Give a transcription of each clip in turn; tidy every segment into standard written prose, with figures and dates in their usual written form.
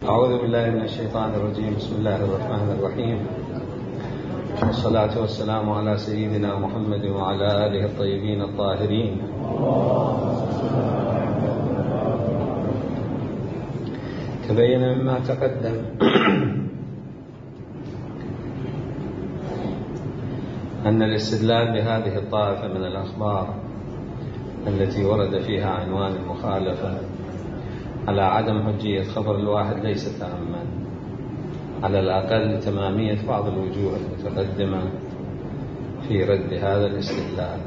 أعوذ بالله من الشيطان الرجيم. بسم الله الرحمن الرحيم، والصلاة والسلام على سيدنا محمد وعلى آله الطيبين الطاهرين. تبين مما تقدم أن الاستدلال بهذه الطائفة من الأخبار التي ورد فيها عنوان المخالفة على عدم حجية خبر الواحد ليس تاما، على الأقل تمامية بعض الوجوه المتقدمة في رد هذا الاستدلال.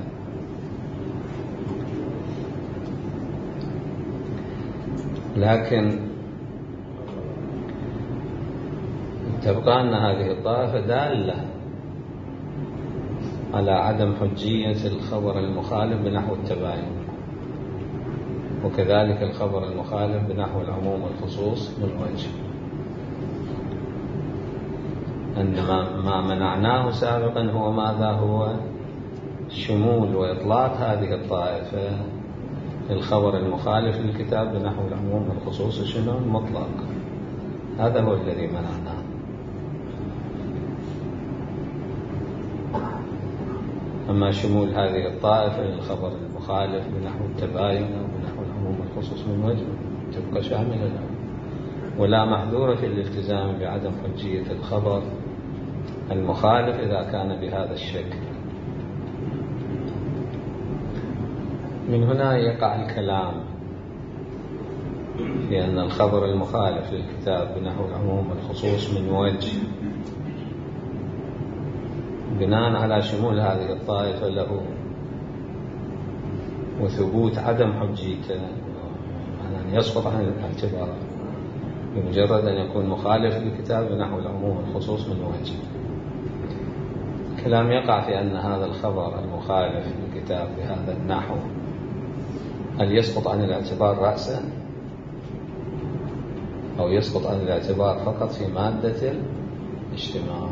لكن تبقى أن هذه الطائفة دالة على عدم حجية الخبر المخالف بنحو التباين، وكذلك الخبر المخالف بنحو العموم والخصوص من وجه. أن ما منعناه سابقا هو ماذا؟ هو شمول وإطلاق هذه الطائفة الخبر المخالف للكتاب بنحو العموم والخصوص شنو مطلق. هذا هو الذي منعناه. أما شمول هذه الطائفة للخبر المخالف بنحو التباين أو بنحو العموم والخصوص من وجه تبقى شاملة له، ولا محذور في الالتزام بعدم حجية الخبر المخالف إذا كان بهذا الشكل. من هنا يقع الكلام في أن الخبر المخالف للكتاب بنحو العموم والخصوص من وجه بناء على شمول هذه الطائفة له وثبوت عدم حجيته، أن يسقط عن الاعتبار بمجرد أن يكون مخالف للكتاب بنحو العموم والخصوص من وجه. كلام يقع في أن هذا الخبر المخالف للكتاب بهذا النحو هل يسقط عن الاعتبار رأسا أو يسقط عن الاعتبار فقط في مادة الاجتماع؟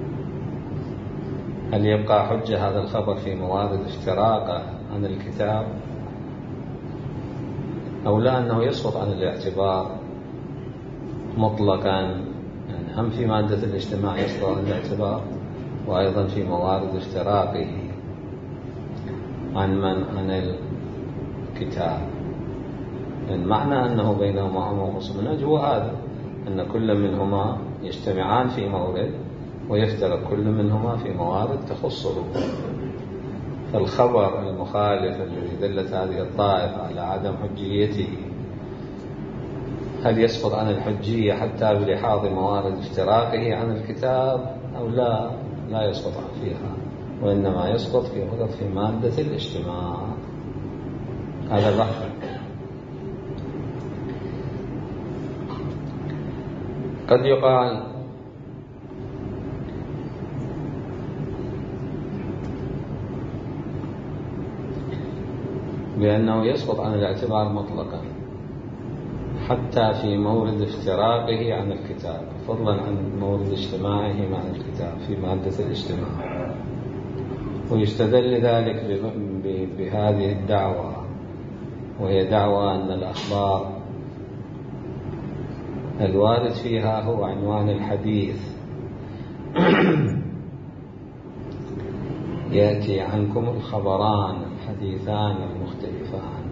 هل يبقى حجة هذا الخبر في موارد افتراقه عن الكتاب، أو لا أنه يسقط عن الاعتبار مطلقا؟ يعني هم في مادة الاجتماع يسقط عن الاعتبار، وأيضا في موارد افتراقه عن الكتاب. يعني معنى أنه بينهما عموم وخصوص من وجه هو هذا، أن كل منهما يجتمعان في مورد ويفترق كل منهما في موارد تخصه. فالخبر المخالف الذي دلت هذه الطائفة على عدم حجيته هل يسقط عن الحجية حتى بلحاظ موارد افتراقه عن الكتاب أو لا؟ لا يسقط فيها، وإنما يسقط فقط في مادة الاجتماع. هذا بحث. قد يقال بأنه يسقط عن الاعتبار مطلقا حتى في مورد افتراقه عن الكتاب، فضلا عن مورد اجتماعه مع الكتاب في مادة الاجتماع. ويستدل ذلك بهذه الدعوة، وهي دعوة أن الأخبار الوارد فيها هو عنوان الحديث يأتي عنكم الخبران الحديثان المختلفان.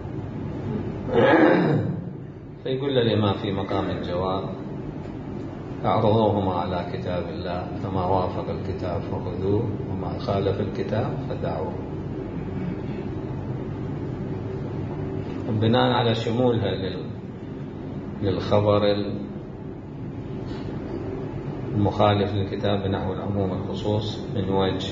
فيقول للإمام في مقام الجواب: اعرضوهما على كتاب الله، فما وافق الكتاب فخذوه وما خالف الكتاب فدعوه. بناء على شمولها للخبر المخالف للكتاب نحو العموم والخصوص من وجه،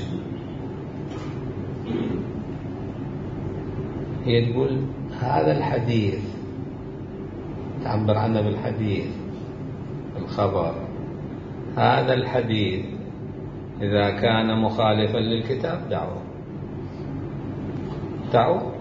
هي تقول هذا الحديث تعبر عنه بالحديث الخبر، هذا الحديث إذا كان مخالفا للكتاب دعوه.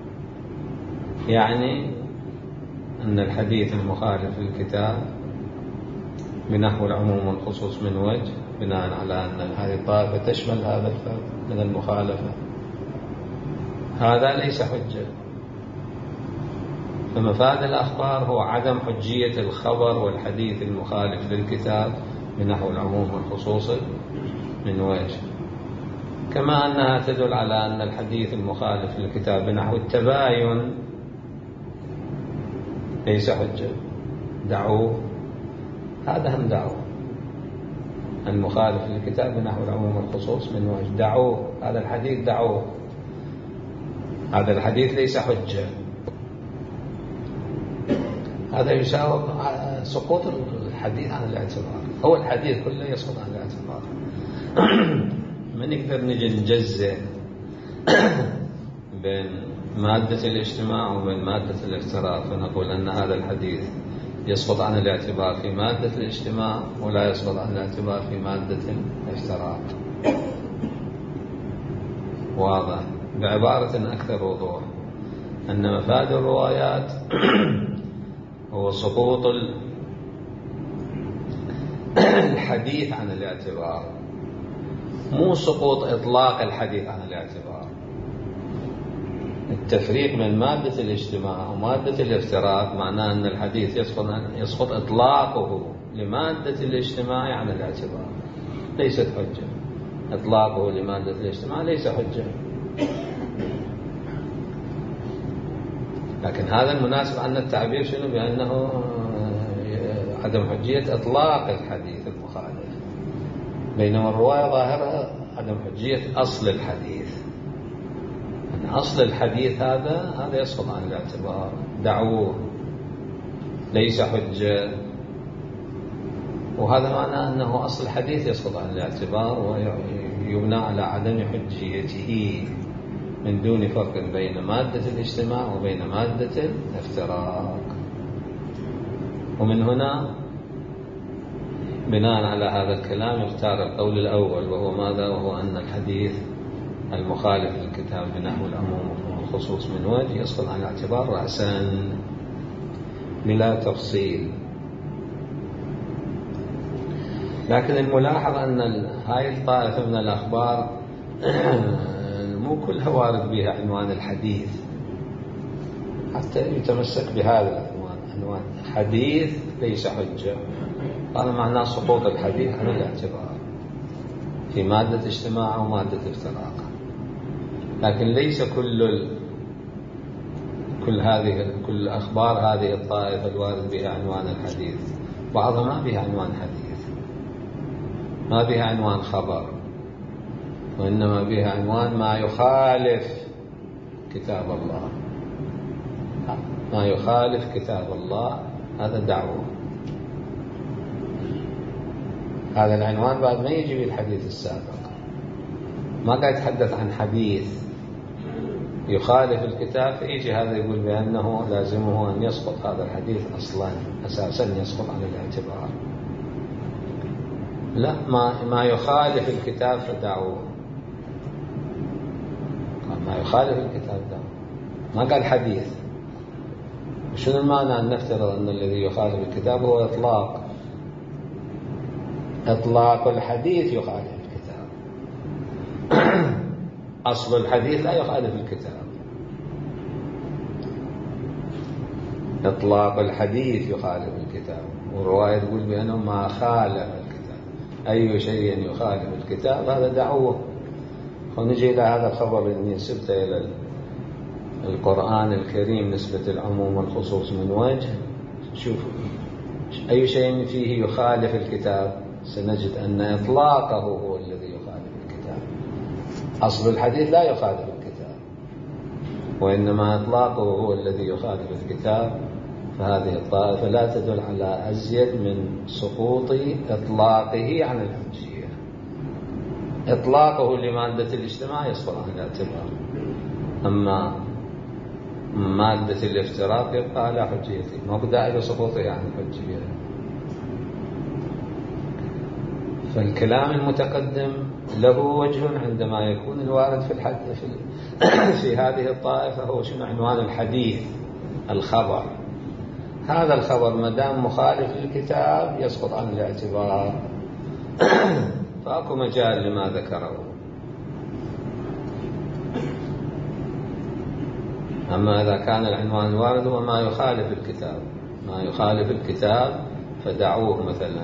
يعني أن الحديث المخالف للكتاب بنحو العموم والخصوص من وجه بناء على أن هذه الطائفة تشمل هذا الفرد من المخالفة، هذا ليس حجة. فمفاد الأخبار هو عدم حجية الخبر والحديث المخالف للكتاب بنحو العموم والخصوص من وجه، كما أنها تدل على أن الحديث المخالف للكتاب بنحو التباين ليس حجة، دعوه، هذا هم دعوه، المخالف للكتاب بنحو العموم والخصوص من وجه، دعوه، هذا الحديث دعوه، هذا الحديث ليس حجة. هذا يساوي سقوط الحديث عن الاعتبار، هو الحديث كله يسقط عن الاعتبار. ما نقدر نجي نجزء بين مادة الاجتماع وبين مادة الافتراق فنقول أن هذا الحديث يسقط عن الاعتبار في مادة الاجتماع ولا يسقط عن الاعتبار في مادة الافتراق. واضح؟ بعبارة أكثر وضوح أن مفاد الروايات هو سقوط الحديث عن الاعتبار، مو سقوط إطلاق الحديث عن الاعتبار. التفريق بين مادة الاجتماع ومادة الافتراق معناه أن الحديث يسقط إطلاقه لمادة الاجتماع عن الاعتبار، ليست حجة. إطلاقه لمادة الاجتماع ليس حجة. لكن هذا المناسب أن التعبير شنو؟ بأنه عدم حجية إطلاق الحديث المخالف، بينما الرواية ظاهرة عدم حجية أصل الحديث. أن أصل الحديث هذا يسقط عن الاعتبار، دعوه، ليس حجة، وهذا معناه أنه أصل الحديث يسقط عن الاعتبار ويبنى على عدم حجيته من دون فرق بين مادة الاجتماع وبين مادة الافتراق. ومن هنا بناء على هذا الكلام اختار القول الأول، وهو ماذا؟ وهو أن الحديث المخالف للكتاب بنحو العموم والخصوص من وجه يسقط عن الاعتبار رأسا بلا تفصيل. لكن الملاحظ أن هاي الطائفة من الأخبار مو كلها وارد بها عنوان الحديث، حتى يتمسك بهذا العنوان حديث ليس حجة، هذا معناه سقوط الحديث عن الاعتبار في مادة اجتماع ومادة افتراق. لكن ليس كل أخبار هذه الطائفة الوارد بها عنوان الحديث، بعضها ما بها عنوان حديث، ما بها عنوان خبر، وإنما بها عنوان ما يخالف كتاب الله. ما يخالف كتاب الله هذا دعوة. هذا العنوان بعد ما يجي بالحديث السابق، ما قاعد يتحدث عن حديث يخالف الكتاب فيجي هذا يقول بأنه لازمه أن يسقط هذا الحديث أصلا أساسا يسقط عن الاعتبار. لا، ما يخالف الكتاب فدعوه، ما يخالف الكتاب دعوه، ما قال حديث. شنو المعنى أن نفترض أن الذي يخالف الكتاب هو إطلاق الحديث يخالف الكتاب. أصل الحديث لا يخالف الكتاب، إطلاق الحديث يخالف الكتاب. والرواية تقول بأنه ما خالف الكتاب، أي شيء يخالف الكتاب هذا دعوه. ونجي إلى هذا الخبر اللي نسبته إلى القرآن الكريم نسبة العموم والخصوص من وجه. شوفوا أي شيء فيه يخالف الكتاب سنجد أن إطلاقه هو الذي يخالف الكتاب. أصل الحديث لا يخالف الكتاب، وإنما إطلاقه هو الذي يخالف الكتاب. فهذه الطائفة لا تدل على أزيد من سقوط إطلاقه عن الحجية. إطلاقه لمادة الاجتماع يسقط عن الاعتبار، أما مادة الافتراق يبقى على حجيته، ما بدأ لسقوطه عن الحجية. فالكلام المتقدم له وجه عندما يكون الوارد في هذه الطائفة هو شنو؟ عنوان الحديث، الخبر. هذا الخبر ما دام مخالف للكتاب يسقط عن الاعتبار، فأكو مجال لما ذكره. أما إذا كان العنوان الوارد هو ما يخالف الكتاب، ما يخالف الكتاب فدعوه مثلا.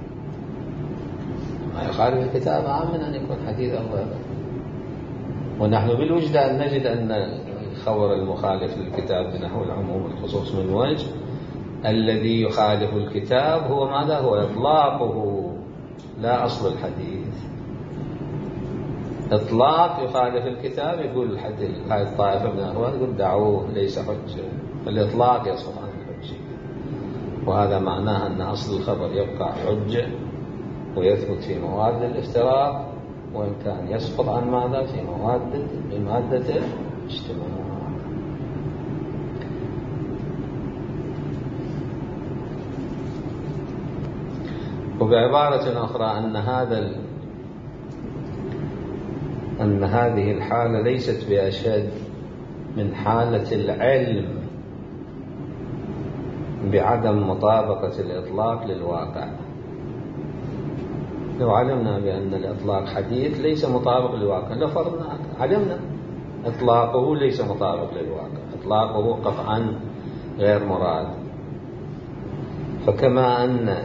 ما يخالف الكتاب أعم من أن يكون حديث أو غيره. ونحن بالوجدان نجد أن الخبر المخالف للكتاب بنحو العموم والخصوص من وجه. الذي يخالف الكتاب هو ماذا؟ هو إطلاقه لا أصل الحديث. إطلاق يخالف الكتاب، يقول الحديث هاي الطائفة من الأخوان يقول دعوه ليس حجة، فالإطلاق يسقط عن الحجة. وهذا معناه أن أصل الخبر يبقى حجة ويثبت في مواد الافتراق، وإن كان يسقط عن ماذا؟ في مادة الاجتماع. وبعبارة أخرى أن هذه الحالة ليست بأشد من حالة العلم بعدم مطابقة الإطلاق للواقع. لو علمنا بأن الإطلاق حديث ليس مطابق للواقع لفرضنا علمنا إطلاقه ليس مطابق للواقع، إطلاقه قطعا غير مراد. فكما أن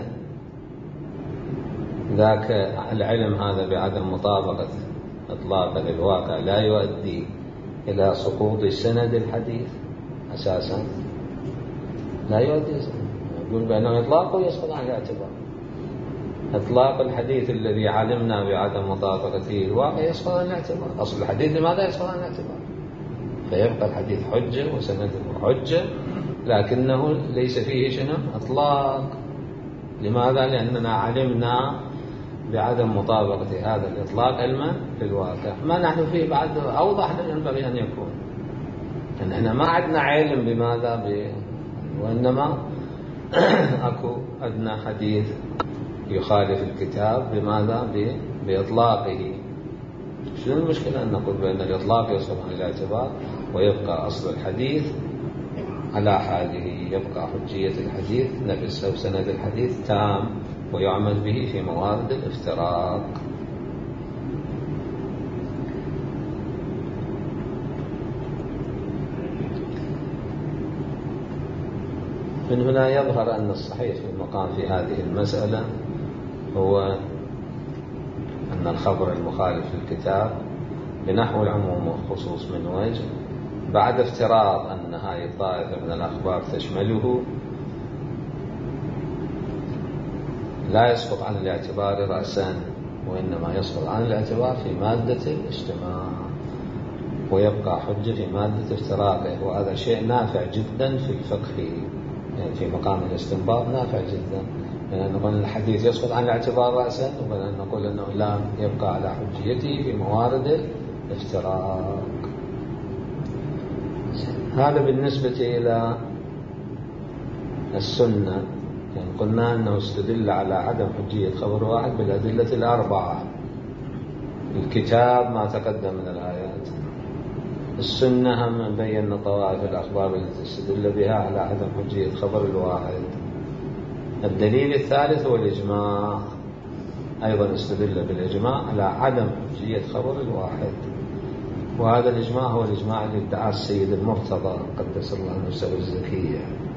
ذاك العلم هذا بعدم مطابقة إطلاق للواقع لا يؤدي إلى سقوط سند الحديث أساسا، لا يؤدي، يقول بأنه إطلاقه يسقط عن الاعتبار. إطلاق الحديث الذي علمنا بعدم مطابقته للواقع يسقط عن الاعتبار. أصل الحديث لماذا يسقط عن الاعتبار؟ فيبقى الحديث حجة وسنده حجة، لكنه ليس فيه شنو؟ إطلاق. لماذا؟ لأننا علمنا بعدم مطابقة هذا الإطلاق علما للواقع. ما نحن فيه بعد أوضح من ينبغي أن يكون، أن احنا ما عندنا علم بماذا وإنما أكو أدنى حديث يخالف الكتاب بماذا؟ بإطلاقه. شنو المشكلة أن نقول بأن الإطلاق يسقط عن الاعتبار ويبقى أصل الحديث على حاله، يبقى حجية الحديث نفسه وسند الحديث تام ويعمل به في موارد الافتراق. من هنا يظهر أن الصحيح في المقام في هذه المسألة هو أن الخبر المخالف للكتاب بنحو العموم والخصوص من وجه، بعد افتراض أن هذه الطائفة من الأخبار تشمله، لا يسقط عن الاعتبار رأسا، وإنما يسقط عن الاعتبار في مادة الاجتماع ويبقى حجة في مادة افتراقه. وهذا شيء نافع جدا في الفقه، يعني في مقام الاستنباط نافع جدا، يعني نقول الحديث يسقط عن الاعتبار رأسا، وبدأ نقول أنه لا يبقى على حجيته في موارد الافتراق. هذا بالنسبة إلى السنة. يعني قلنا أنه استدل على عدم حجية خبر واحد بالأدلة الأربعة: الكتاب ما تقدم من الآيات، السنة هم بينا طوائف الأخبار التي استدل بها على عدم حجية خبر الواحد، الدليل الثالث هو الإجماع، أيضا استدل بالإجماع على عدم حجية خبر الواحد. وهذا الإجماع هو الإجماع اللي ادعاه السيد المرتضى قدس الله نفسه الزكية،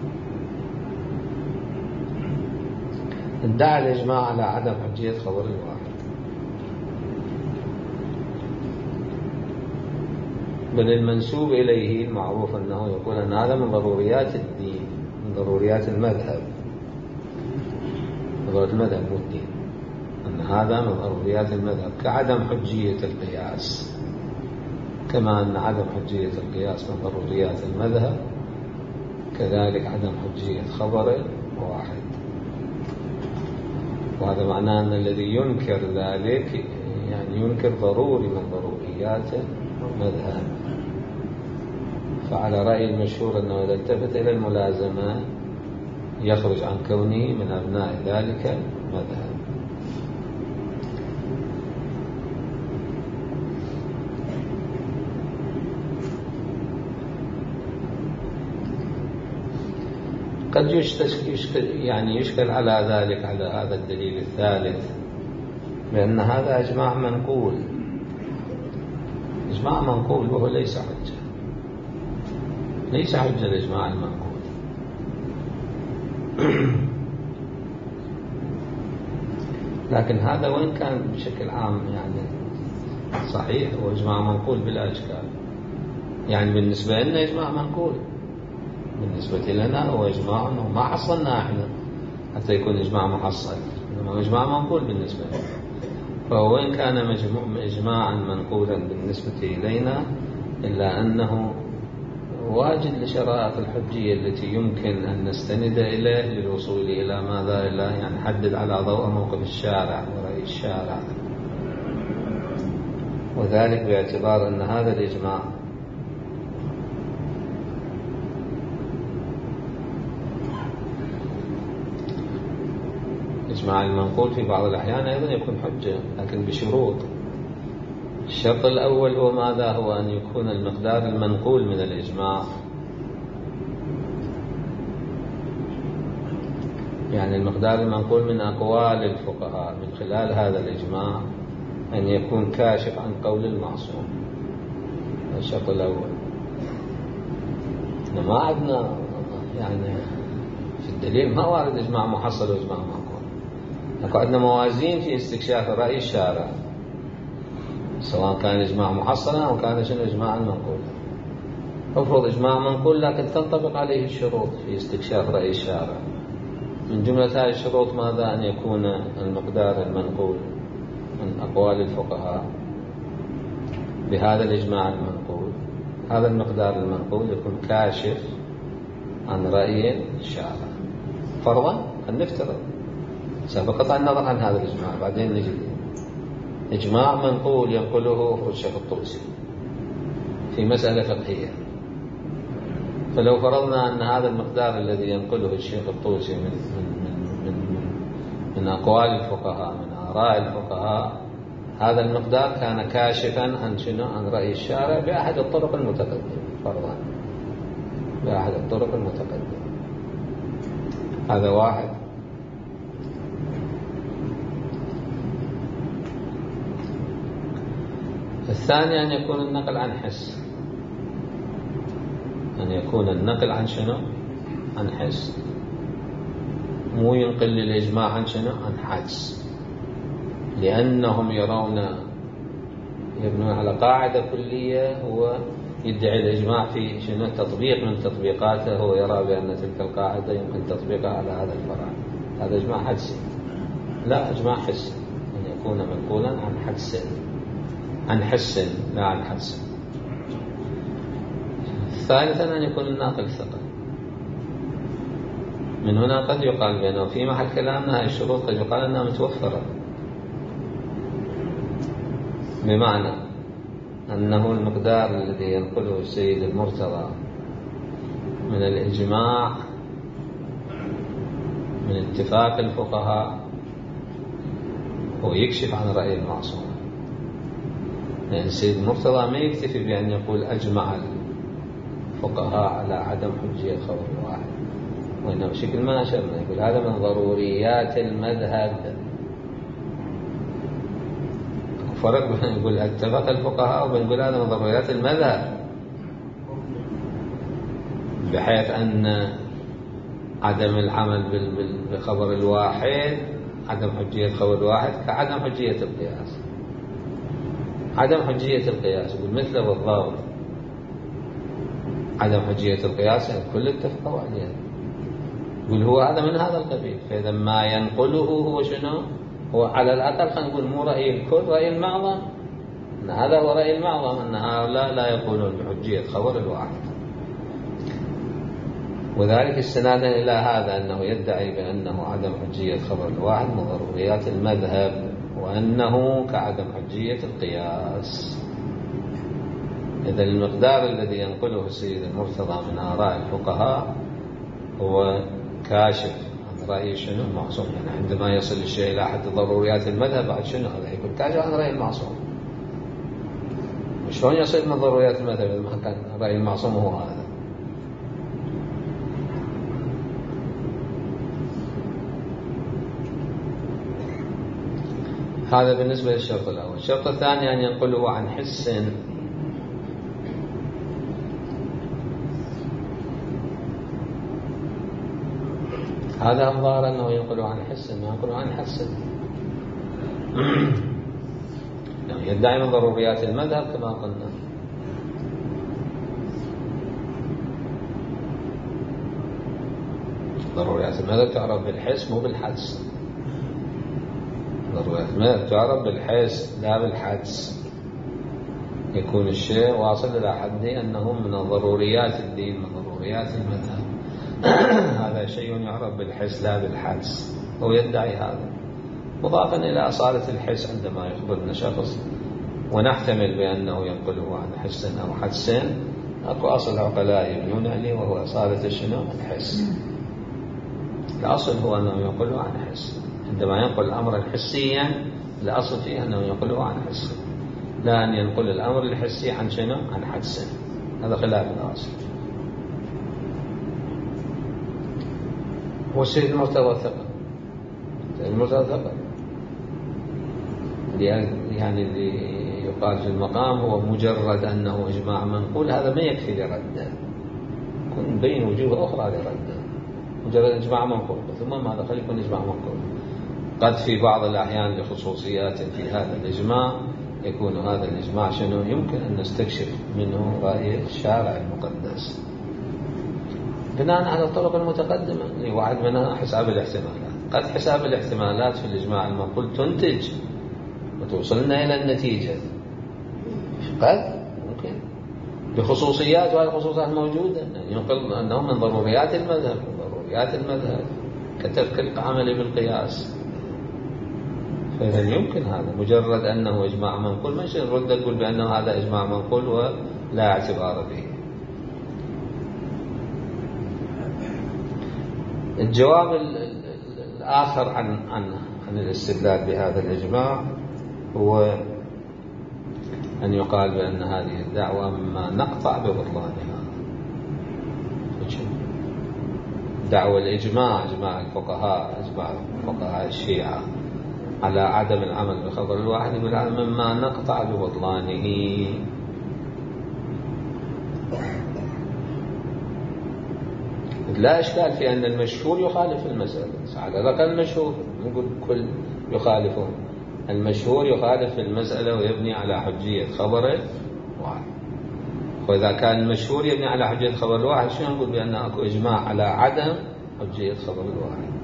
ادعى الإجماع على عدم حجية خبر الواحد. بل المنسوب إليه المعروف أنه يقول أن هذا من ضروريات الدين، من ضروريات المذهب، ضروريات المذهب والدين، أن هذا من ضروريات المذهب، كعدم حجية القياس، كما أن عدم حجية القياس من ضروريات المذهب، كذلك عدم حجية خبر واحد. وهذا معناه أن الذي ينكر ذلك يعني ينكر ضروري من ضروريات المذهب. فعلى رأي المشهور أنه إذا التفت إلى الملازمة يخرج عن كونه من أبناء ذلك المذهب. قد يشكل على ذلك، على هذا الدليل الثالث، لأن هذا إجماع منقول، إجماع منقول وهو ليس حجة. ليس حجة الإجماع المنقول. لكن هذا وإن كان بشكل عام يعني صحيح هو إجماع منقول بلا إشكال، يعني بالنسبة لنا إجماع منقول، بالنسبة لنا هو إجماع ما حصلنا إحنا حتى يكون إجماع محصل، إنما إجماع منقول بالنسبة لنا. فهو وإن كان إجماعا منقولا بالنسبة إلينا إلا أنه واجد لشرائط الحجية التي يمكن أن نستند إليه للوصول إلى ماذا، إلى يعني نحدد على ضوء موقف الشارع ورأي الشارع، وذلك باعتبار أن هذا الإجماع الإجماع المنقول في بعض الأحيان أيضا يكون حجة، لكن بشروط. الشرط الأول هو ماذا؟ هو أن يكون المقدار المنقول من الإجماع، يعني المقدار المنقول من أقوال الفقهاء من خلال هذا الإجماع أن يكون كاشف عن قول المعصوم. الشرط الأول. ما عندنا يعني في الدليل ما وارد إجماع محصل وإجماع منقول، عندنا موازين في استكشاف رأي الشارع، سواء كان إجماع محصلا أو كان إجماعا منقولا. أفرض إجماع منقول لكن تنطبق عليه الشروط في استكشاف رأي الشارع. من جملة هذه الشروط ماذا؟ أن يكون المقدار المنقول من أقوال الفقهاء بهذا الإجماع المنقول، هذا المقدار المنقول يكون كاشف عن رأي الشارع. فرضا أن نفترض سبقت النظر عن هذا الإجماع، بعدين نجد إجماع منقول ينقله الشيخ الطوسي في مسألة فقهية، فلو فرضنا أن هذا المقدار الذي ينقله الشيخ الطوسي من أقوال الفقهاء من آراء الفقهاء، هذا المقدار كان كاشفا عن شنو؟ عن رأي الشارع بأحد الطرق المتقدمة، فرضا بأحد الطرق المتقدمة. هذا واحد. الثاني أن يكون النقل عن حس، أن يكون النقل عن شنو؟ عن حس، مو ينقل للإجماع عن شنو؟ عن حدس، لأنهم يبنون على قاعدة كلية، هو يدعي الإجماع في شنو؟ تطبيق من تطبيقاته، هو يرى بأن تلك القاعدة يمكن تطبيقها على هذا الفرع. هذا إجماع حدسي، لا إجماع حسي، أن يكون منقولا عن حدس، عن حس لا عن حدس. ثالثا أن يكون الناقل ثقة. من هنا قد يقال بأنه في محل كلامنا هذه الشروط قد يقال أنها متوفرة، بمعنى أنه المقدار الذي ينقله السيد المرتضى من الإجماع من اتفاق الفقهاء هو يكشف عن رأي المعصوم. يعني السيد المرتضى ما يكتفي بأن يقول أجمع الفقهاء على عدم حجية خبر واحد، وإنه بشكل ما أشرنا يقول هذا من ضروريات المذهب. فرق بين يقول اتفق الفقهاء وبين يقول هذا من ضروريات المذهب، بحيث أن عدم العمل بخبر الواحد، عدم حجية خبر الواحد كعدم حجية القياس. عدم حجية القياس يقول مثله بالضبط عدم حجية القياس، يعني كل اتفقوا عليه، يقول هو هذا من هذا القبيل. فإذا ما ينقله هو شنو؟ هو على الأقل خلينا نقول مو رأي الكل، رأي المعظم، أن هذا هو رأي المعظم، أن هؤلاء لا يقولون بحجية خبر الواحد. وذلك استنادا إلى هذا أنه يدعي بأنه عدم حجية خبر الواحد من ضروريات المذهب، وأنه كعدم حجية القياس. إذا المقدار الذي ينقله السيد المرتضى من آراء الفقهاء هو كاشف عن رأي شنو؟ المعصوم. يعني عندما يصل الشيء إلى أحد ضروريات المذهب بعد شنو؟ هذا يكون كاشف عن رأي المعصوم. شلون يصل من ضروريات المذهب إذا ما كان رأي المعصوم هو هذا؟ هذا بالنسبة للشرط الأول. الشرط الثاني أن ينقله عن حس، هذا الظاهر أنه ينقل عن حس، ما ينقل عن حس. يدعي من ضروريات المذهب كما قلنا. ضروريات المذهب تعرف بالحس مو بالحدس. ضروريات المذهب تعرف بالحس لا بالحدس. يكون الشيء واصل إلى حد أنه من ضروريات الدين، من ضروريات المذهب. هذا شيء يعرف بالحس لا بالحدس، هو يدعي هذا. مضافا إلى أصالة الحس عندما يخبرنا شخص ونحتمل بأنه ينقله عن حس أو حدس، أكو أصل عقلاء يبنون عليه وهو أصالة شنو؟ الحس. الأصل هو أنه ينقله عن حس. عندما ينقل أمرا حسيا الأصل فيه أنه ينقله عن حس، لا أن ينقل الأمر الحسي عن شنو؟ عن حدس. هذا خلاف الأصل. والسيد المرتضى ثقة. السيد المرتضى ثقة يعني اللي يقال في المقام هو مجرد أنه إجماع منقول، هذا ما يكفي لرده. يكون بين وجوه أخرى لرده. مجرد إجماع منقول ثم ماذا؟ خلي يكون إجماع منقول. قد في بعض الأحيان لخصوصيات في هذا الإجماع يكون هذا الإجماع شنو؟ يمكن أن نستكشف منه رأي الشارع المقدس بناء على الطرق المتقدمة لواحد منها حساب الاحتمالات. قد حساب الاحتمالات في الإجماع المنقول تنتج وتوصلنا إلى النتيجة، قد ممكن بخصوصيات، وهذه الخصوصيات موجودة. يعني ينقل أنه من ضروريات المذهب، من ضروريات المذهب كترك العمل بالقياس. فإذا يمكن هذا مجرد أنه إجماع منقول، مش نرد نقول بأنه هذا إجماع منقول ولا اعتبار به. الجواب الآخر عن الاستدلال بهذا الإجماع هو أن يقال بأن هذه الدعوة مما نقطع ببطلانها. دعوة الإجماع، إجماع الفقهاء، إجماع فقهاء الشيعة على عدم العمل بالخبر الواحد، يقول هذا مما نقطع ببطلانه. لا إشكال في أن المشهور يخالف المسألة، على الأقل المشهور، نقول كل يخالفون. المشهور يخالف المسألة ويبني على حجية خبر واحد. وإذا كان المشهور يبني على حجية خبر الواحد، شو نقول؟ بأن أكو إجماع على عدم حجية خبر الواحد.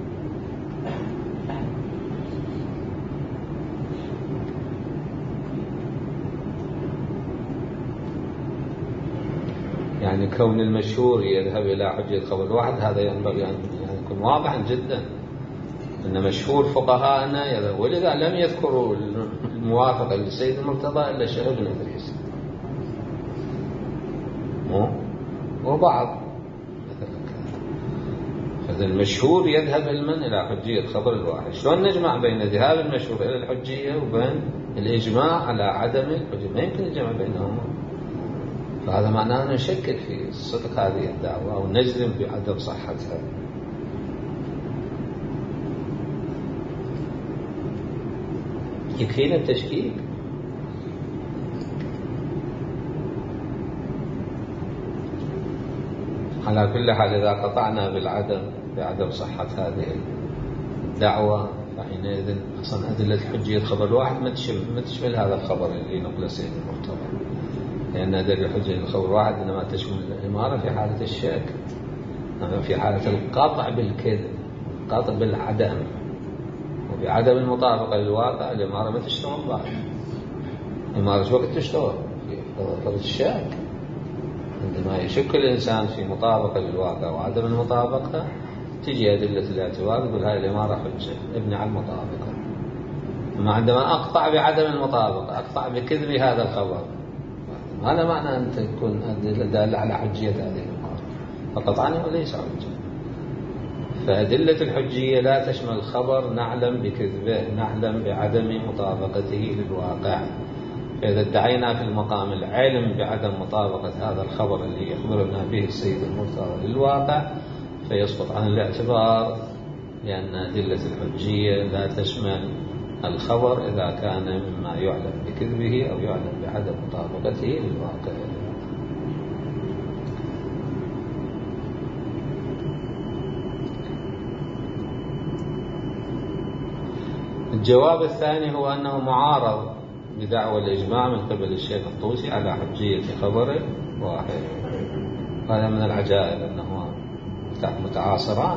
يعني كون المشهور يذهب إلى حجية خبر الواحد هذا ينبغي أن يكون واضحا جدا أن مشهور فقهاءنا، ولذا لم يذكروا الموافقة للسيد المرتضى إلا الشيخ ابن إدريس وبعض. فإذا المشهور يذهب علما إلى حجية خبر الواحد. شلون نجمع بين ذهاب المشهور إلى الحجية وبين الإجماع على عدم الحجية؟ ما يمكن الجمع بينهما. فهذا معناه أن نشكك في صدق هذه الدعوة ونجزم بعدم صحتها. يكفينا التشكيك. على كل حال إذا قطعنا بعدم صحة هذه الدعوة، فحينئذ أصلا أدلة حجية خبر الواحد ما تشمل هذا الخبر اللي نقله السيد المرتضى، لأن أدلة حجية الخبر الواحد إنما تشمل الإمارة في حالة الشك، أما في حالة القطع بالكذب، القطع بالعدم وبعدم المطابقة للواقع، الإمارة ما تشتغل بعد. الإمارة شو وقت تشتغل؟ في فترة الشك. عندما يشك الإنسان في مطابقة للواقع وعدم المطابقة تجي أدلة الاعتبار يقول هاي الإمارة حجة، ابني على المطابقة. أما عندما أقطع بعدم المطابقة، أقطع بكذب هذا الخبر، هذا معنى أن تكون دالة على حجية هذه الإمارة، فقطعا وليس حجة. فأدلة الحجية لا تشمل الخبر نعلم بكذبه، نعلم بعدم مطابقته للواقع. فإذا ادعينا في المقام العلم بعدم مطابقة هذا الخبر اللي يخبرنا به السيد المرتضى للواقع، فيسقط عن الاعتبار، لأن أدلة الحجية لا تشمل الخبر إذا كان مما يعلم بكذبه أو يعلم بعدم مطابقته للواقع. الجواب الثاني هو أنه معارض بدعوى الإجماع من قبل الشيخ الطوسي على حجية خبر واحد. هذا من العجائب أنه متعاصران،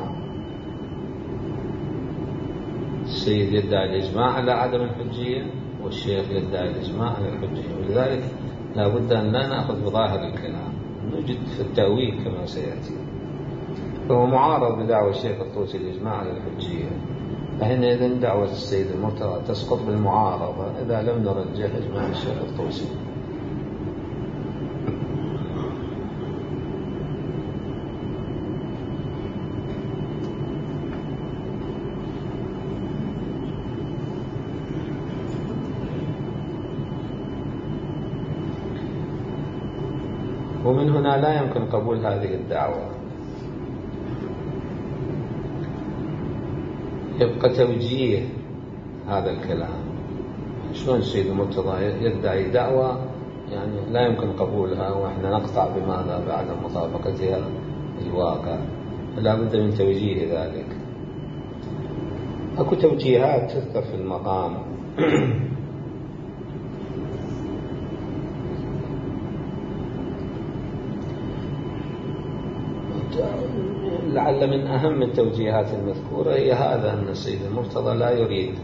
السيد يدعي الإجماع على عدم الحجية والشيخ يدعي الإجماع على الحجية، ولذلك لا بد أن لا نأخذ بظاهر الكلام، نجد في التأويل كما سيأتي. فهو معارض بدعوى الشيخ الطوسي الإجماع على الحجية، فحينئذ دعوة السيد المرتضى تسقط بالمعارضة إذا لم نرجح إجماع الشيخ الطوسي. ومن هنا لا يمكن قبول هذه الدعوة، يبقى توجيه هذا الكلام. شلون السيد المرتضى يدعي دعوة يعني لا يمكن قبولها وإحنا نقطع بماذا بعد مطابقتها الواقع؟ لا بد من توجيه ذلك. أكو توجيهات تذكر في المقام لعل من أهم التوجيهات المذكورة هي هذا، أن السيد المرتضى لا يريد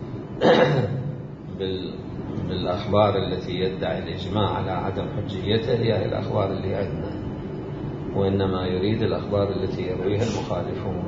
بالأخبار التي يدعي الإجماع على عدم حجيته هي الأخبار اللي عندنا، وإنما يريد الأخبار التي يرويها المخالفون.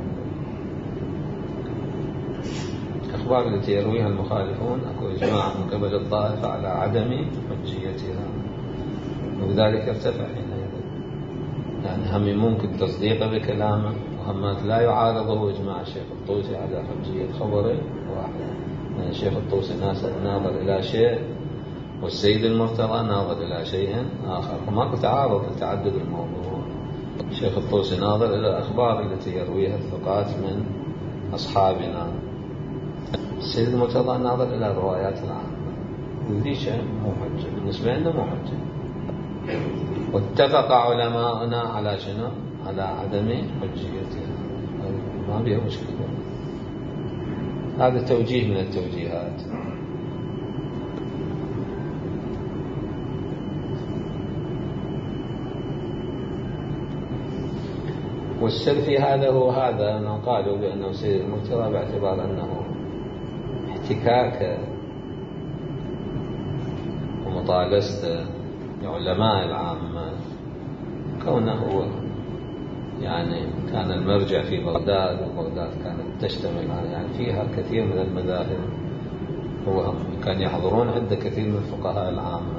الأخبار التي يرويها المخالفون أكو إجماع من قبل الطائفة على عدم حجيتها، وبذلك ارتفع يعني هم ممكن تصديقه بكلامه، وهمات لا يعارضه إجماع الشيخ الطوسي على حجية خبر واحد. يعني الشيخ الطوسي ناظر إلى شيء والسيد المرتضى ناظر إلى شيء آخر، وماكو تعارض لتعدد الموضوع. الشيخ الطوسي ناظر إلى الأخبار التي يرويها الثقات من أصحابنا، السيد المرتضى ناظر إلى الروايات العامة، وذي شيء مو حجة بالنسبة لنا، مو حجة. واتفق علماؤنا على شنو؟ على عدم حجيتها، ما بها مشكلة. هذا توجيه من التوجيهات. والسر في هذا هو هذا، أنه قالوا بأنه سيد المرتضى باعتبار أنه احتكاك ومطالسته علماء العامة، كونه يعني كان المرجع في بغداد، وبغداد كانت تشتمل يعني فيها كثير من المذاهب، هو كان يحضرون عند كثير من الفقهاء العامة،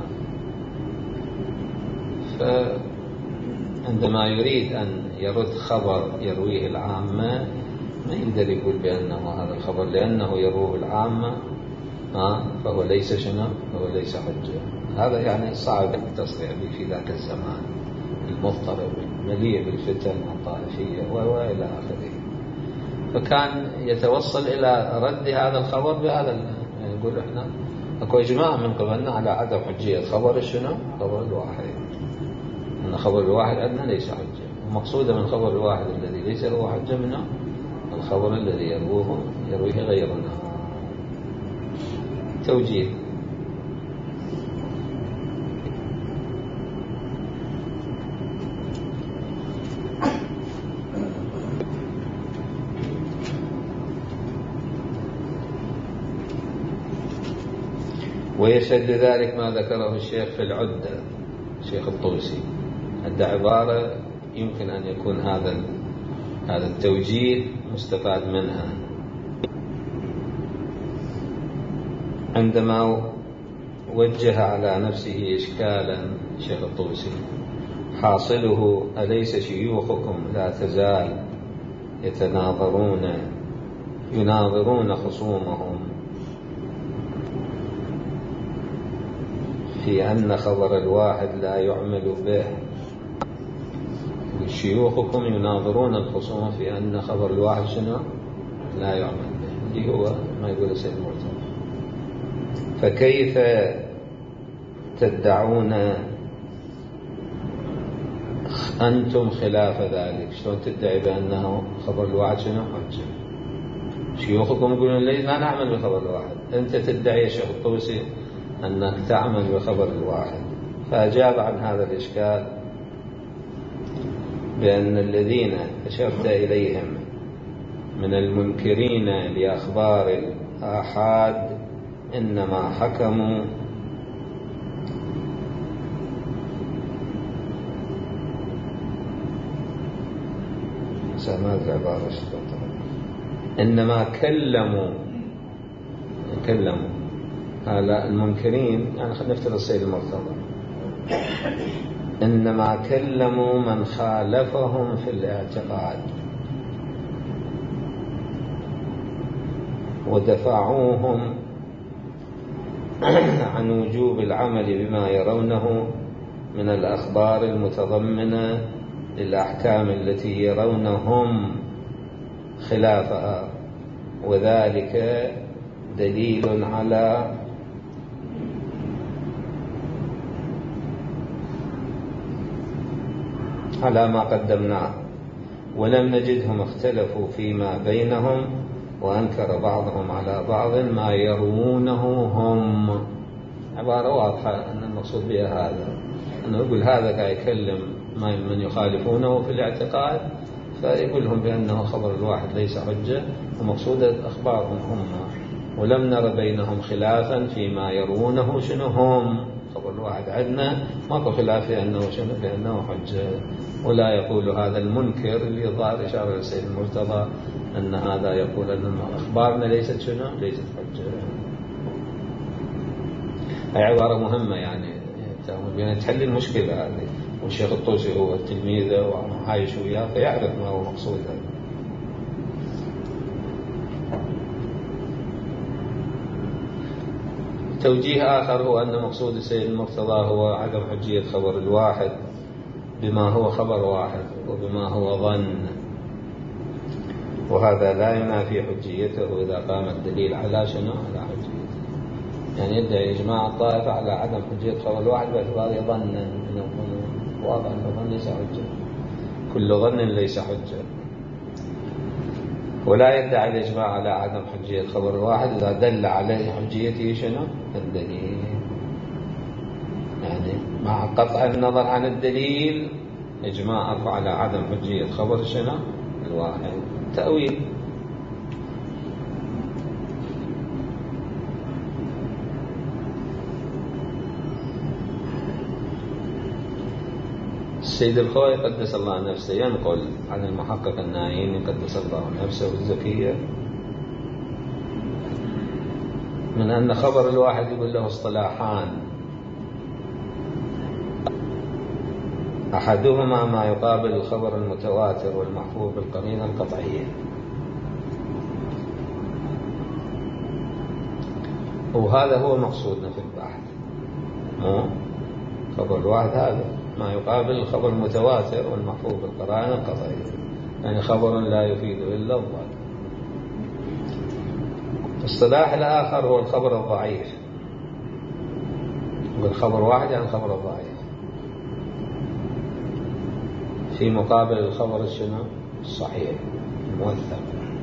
فعندما يريد أن يرد خبر يرويه العامة ما يقدر يقول بأنه هذا الخبر لأنه يروه العامة فهو ليس شنو؟ فهو ليس حجة. هذا يعني صعب التصريح به في ذاك الزمان المضطرب مليء بالفتن والطائفية وإلى آخره، فكان يتوصل إلى رد هذا الخبر بهذا، يعني يقول إحنا أكو إجماع من قبلنا على عدم حجية خبر شنو؟ خبر الواحد، أن خبر الواحد عندنا ليس حجة، ومقصوده من خبر الواحد الذي ليس له حجة منه الخبر الذي يرويه غيرنا. توجيه. ويشهد لذلك ما ذكره الشيخ في العدة، الشيخ الطوسي، عند عبارة يمكن أن يكون هذا التوجيه مستفاد منها، عندما وجه على نفسه إشكالا الشيخ الطوسي حاصله: أليس شيوخكم لا تزال يناظرون خصومهم في أن خبر الواحد لا يعمل به؟ شيوخكم يناظرون الخصوم في أن خبر الواحد شنو؟ لا يعمل به، اللي هو ما يقول السيد المرتضى. فكيف تدعون أنتم خلاف ذلك؟ شلون تدعي بأنه خبر الواحد شنو؟ حجة؟ شيوخكم يقولون ليش لا نعمل بخبر الواحد؟ أنت تدعي يا شيخ الطوسي أنك تعمل بخبر الواحد. فأجاب عن هذا الإشكال بأن الذين أشرت إليهم من المنكرين لأخبار الآحاد إنما حكموا إنما كلموا هؤلاء المنكرين، يعني خلينا نفترض السيد المرتضى، إنما كلموا من خالفهم في الاعتقاد ودفعوهم عن وجوب العمل بما يرونه من الأخبار المتضمنة للأحكام التي يرونهم خلافها، وذلك دليل على ما قدمناه، ولم نجدهم اختلفوا فيما بينهم، وأنكر بعضهم على بعض ما يروونه هم. عبارة واضحة أن المقصود بها هذا، أنه يقول هذا قاعد يكلم من يخالفونه في الاعتقاد، فيقول لهم بأنه خبر الواحد ليس حجة، ومقصود أخبارهم هم، ولم نر بينهم خلافا فيما يروونه شنو هم. خبر الواحد عندنا ماكو خلاف في أنه شنو، بأنه حجة. ولا يقول هذا المنكر اللي ظهر إشارة للسيد المرتضى أن هذا يقول أن أخبارنا ليست شنو، ليست حجة. هي عبارة مهمة يعني تحل المشكلة هذه، والشيخ الطوسي هو تلميذه وعايش وياه فيعرف ما هو مقصود. توجيه آخر هو أن مقصود السيد المرتضى هو عدم حجية خبر الواحد بما هو خبر واحد وبما هو ظن، وهذا لا ينافي حجيته إذا قام الدليل على شنو، على حجيته. يعني يدعي إجماع الطائفة على عدم حجية خبر الواحد باعتبار ظن، واضح أن الظن ليس حجة، كل ظن ليس حجة. ولا يدعي الإجماع على عدم حجية خبر الواحد إذا دل عليه حجيته شنو، الدليل. يعني مع قطع النظر عن الدليل إجماع على عدم حجية خبر شنو، الواحد. تأويل. السيد الخوئي قدس الله نفسه ينقل عن المحقق النايين قدس الله نفسه الزكية من أن خبر الواحد يقول له اصطلاحان، أحدهما ما يقابل الخبر المتواتر والمحفوظ بالقرينة القطعية، وهذا هو مقصودنا في البحث. مو خبر الواحد هذا ما يقابل الخبر المتواتر والمحفوظ بالقرائن القطعية، يعني خبر لا يفيد إلا الظن. الصلاح الآخر هو الخبر الضعيف، والخبر واحد يعني الخبر الضعيف في مقابل الخبر الشنو، الصحيح الموثق.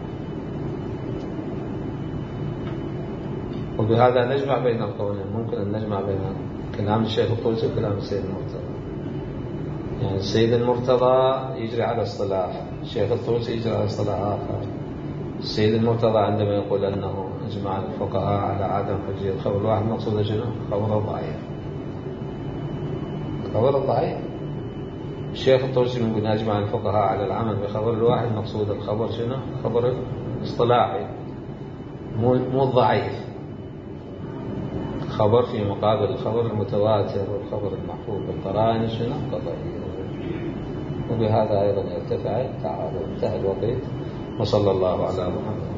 وبهذا نجمع بين القولين، ممكن أن نجمع بين كلام الشيخ الطوسي وكلام السيد المرتضى. يعني السيد المرتضى يجري على اصطلاح، الشيخ الطوسي يجري على اصطلاح آخر. السيد المرتضى عندما يقول أنه اجمع الفقهاء على عدم حجية خبر الواحد مقصود شنو، خبر الضعيف. خبر الضعيف. الشيخ الطوسي يقول اجمع الفقهاء على العمل بخبر الواحد مقصود الخبر شنو، خبر الاصطلاحي مو الضعيف. خبر في مقابل الخبر المتواتر والخبر المحفوظ بالقرائن شنو، قطعية. وبهذا أيضا يرتفع التعارض. انتهى الوقت، وصلى الله على محمد.